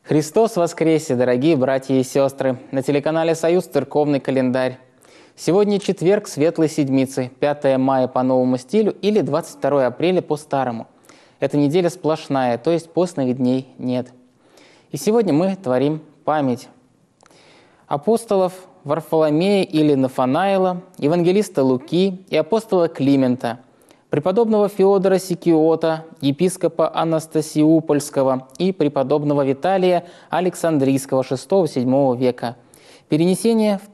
Христос воскресе, дорогие братья и сестры! На телеканале «Союз» церковный календарь. Сегодня четверг Светлой Седмицы, 5 мая по новому стилю или 22 апреля по старому. Эта неделя сплошная, то есть постных дней нет. И сегодня мы творим память апостолов Варфоломея или Нафанаила, евангелиста Луки и апостола Климента, преподобного Феодора Сикиота, епископа Анастасиупольского и преподобного Виталия Александрийского VI-VII века. Перенесение в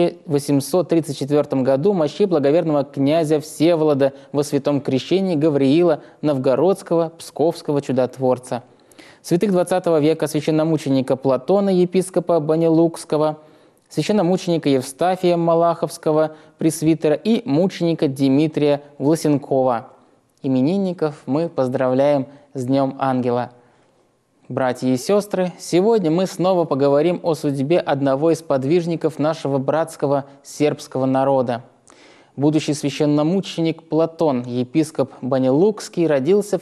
1834 году мощей благоверного князя Всеволода во святом крещении Гавриила Новгородского, Псковского чудотворца. Святых XX века священномученика Платона, епископа Банилукского, священномученика Евстафия Малаховского, пресвитера, и мученика Дмитрия Власенкова. Именинников мы поздравляем с Днем Ангела. Братья и сестры, сегодня мы снова поговорим о судьбе одного из подвижников нашего братского сербского народа. Будущий священномученик Платон, епископ Банилукский, родился в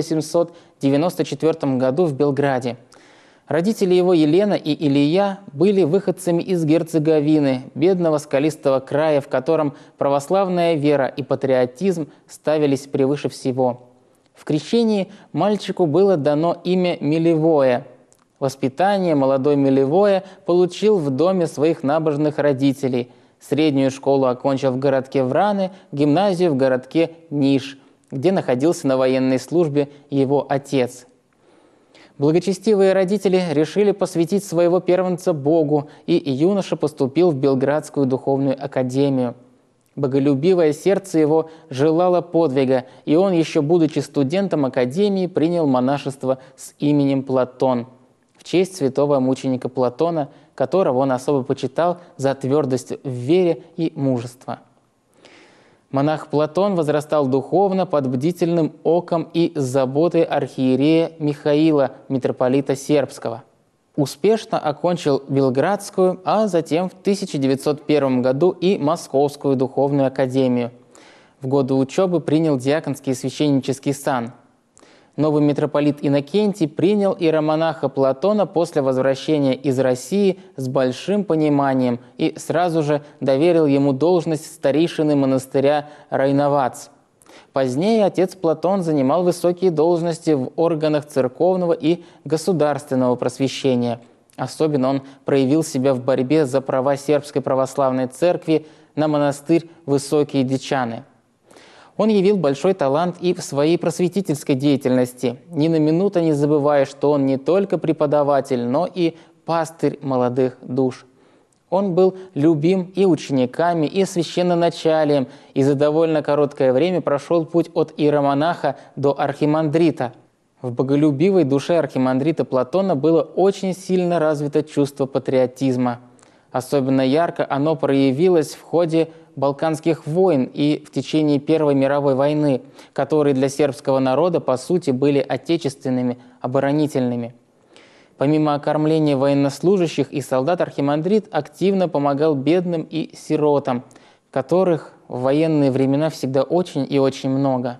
1894 году в Белграде. Родители его, Елена и Илья, были выходцами из Герцеговины, бедного скалистого края, в котором православная вера и патриотизм ставились превыше всего. В крещении мальчику было дано имя Милевое. Воспитание молодой Милевое получил в доме своих набожных родителей. Среднюю школу окончил в городке Враны, гимназию в городке Ниш, где находился на военной службе его отец. Благочестивые родители решили посвятить своего первенца Богу, и юноша поступил в Белградскую духовную академию. Боголюбивое сердце его желало подвига, и он, еще будучи студентом академии, принял монашество с именем Платон в честь святого мученика Платона, которого он особо почитал за твердость в вере и мужество. Монах Платон возрастал духовно под бдительным оком и заботой архиерея Михаила, митрополита Сербского. Успешно окончил Белградскую, а затем в 1901 году и Московскую духовную академию. В годы учебы принял диаконский и священнический сан. Новый митрополит Иннокентий принял иеромонаха Платона после возвращения из России с большим пониманием и сразу же доверил ему должность старейшины монастыря Райновац. Позднее отец Платон занимал высокие должности в органах церковного и государственного просвещения. Особенно он проявил себя в борьбе за права сербской православной церкви на монастырь Высокие Дичаны. Он явил большой талант и в своей просветительской деятельности, ни на минуту не забывая, что он не только преподаватель, но и пастырь молодых душ. Он был любим и учениками, и священноначалием, и за довольно короткое время прошел путь от иеромонаха до архимандрита. В боголюбивой душе архимандрита Платона было очень сильно развито чувство патриотизма. Особенно ярко оно проявилось в ходе Балканских войн и в течение Первой мировой войны, которые для сербского народа, по сути, были отечественными, оборонительными. Помимо окормления военнослужащих и солдат, архимандрит активно помогал бедным и сиротам, которых в военные времена всегда очень и очень много.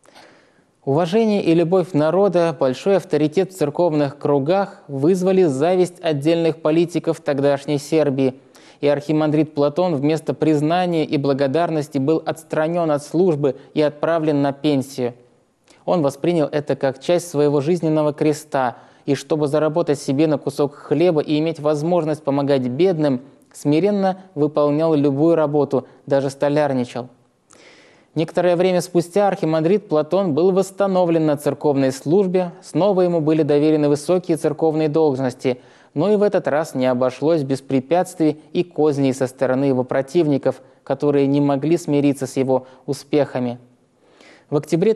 Уважение и любовь народа, большой авторитет в церковных кругах вызвали зависть отдельных политиков тогдашней Сербии, и архимандрит Платон вместо признания и благодарности был отстранен от службы и отправлен на пенсию. Он воспринял это как часть своего жизненного креста, и чтобы заработать себе на кусок хлеба и иметь возможность помогать бедным, смиренно выполнял любую работу, даже столярничал. Некоторое время спустя архимандрит Платон был восстановлен на церковной службе, снова ему были доверены высокие церковные должности, но и в этот раз не обошлось без препятствий и козней со стороны его противников, которые не могли смириться с его успехами. В октябре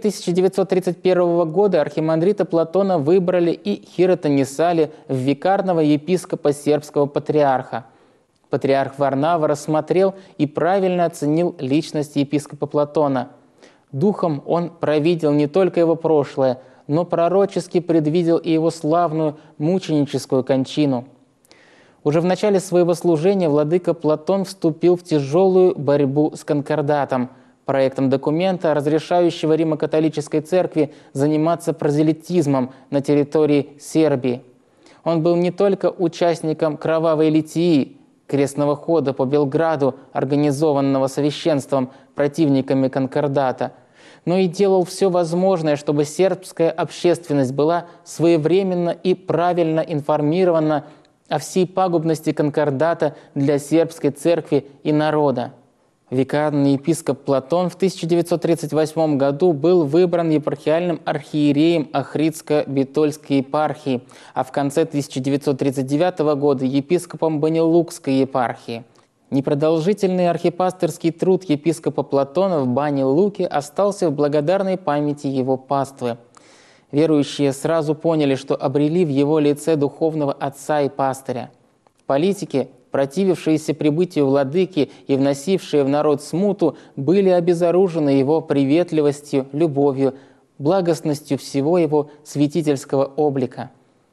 1931 года архимандрита Платона выбрали и хиротонесали в викарного епископа сербского патриарха. Патриарх Варнава рассмотрел и правильно оценил личность епископа Платона. Духом он провидел не только его прошлое, но пророчески предвидел и его славную мученическую кончину. Уже в начале своего служения владыка Платон вступил в тяжелую борьбу с конкордатом, проектом документа, разрешающего Римо-католической церкви заниматься прозелитизмом на территории Сербии. Он был не только участником кровавой литии, крестного хода по Белграду, организованного священством противниками конкордата, но и делал все возможное, чтобы сербская общественность была своевременно и правильно информирована о всей пагубности конкордата для сербской церкви и народа. Викарный епископ Платон в 1938 году был выбран епархиальным архиереем Охридско-Битольской епархии, а в конце 1939 года епископом Банилукской епархии. Непродолжительный архипастырский труд епископа Платона в Бане-Луке остался в благодарной памяти его паствы. Верующие сразу поняли, что обрели в его лице духовного отца и пастыря. Политики, противившиеся прибытию владыки и вносившие в народ смуту, были обезоружены его приветливостью, любовью, благостностью всего его святительского облика.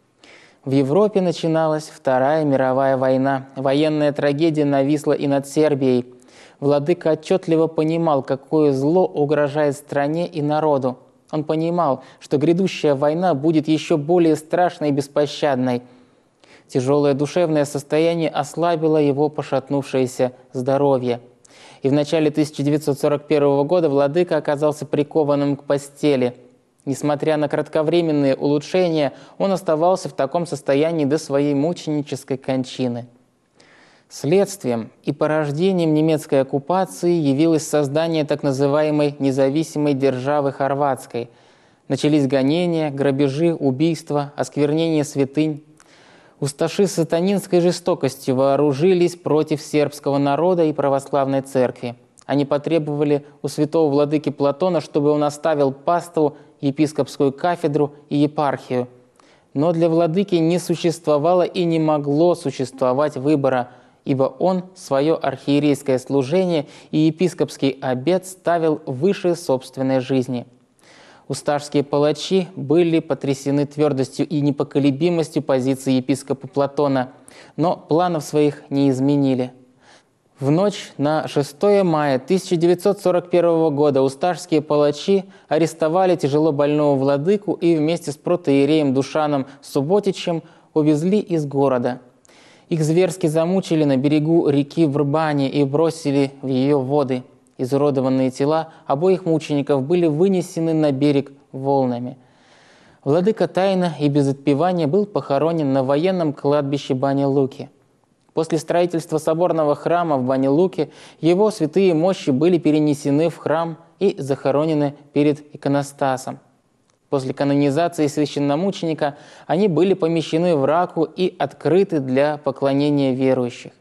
В Европе начиналась Вторая мировая война. Военная трагедия нависла и над Сербией. Владыка отчетливо понимал, какое зло угрожает стране и народу. Он понимал, что грядущая война будет еще более страшной и беспощадной. Тяжелое душевное состояние ослабило его пошатнувшееся здоровье. И в начале 1941 года владыка оказался прикованным к постели. Несмотря на кратковременные улучшения, он оставался в таком состоянии до своей мученической кончины. Следствием и порождением немецкой оккупации явилось создание так называемой независимой державы хорватской. Начались гонения, грабежи, убийства, осквернение святынь. Усташи с сатанинской жестокостью вооружились против сербского народа и православной церкви. Они потребовали у святого владыки Платона, чтобы он оставил паству, епископскую кафедру и епархию. Но для владыки не существовало и не могло существовать выбора, ибо он свое архиерейское служение и епископский обет ставил выше собственной жизни. Усташские палачи были потрясены твердостью и непоколебимостью позиции епископа Платона, но планов своих не изменили. В ночь на 6 мая 1941 года усташские палачи арестовали тяжело больного владыку и вместе с протоиереем Душаном Суботичем увезли из города. Их зверски замучили на берегу реки Врбани и бросили в ее воды. Изуродованные тела обоих мучеников были вынесены на берег волнами. Владыка тайно и без отпевания был похоронен на военном кладбище Бане-Луки. После строительства соборного храма в Бане-Луке его святые мощи были перенесены в храм и захоронены перед иконостасом. После канонизации священномученика они были помещены в раку и открыты для поклонения верующих.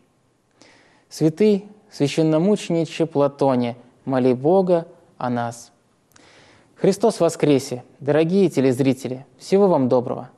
Святый священномучениче Платоне, моли Бога о нас. Христос воскресе! Дорогие телезрители, всего вам доброго!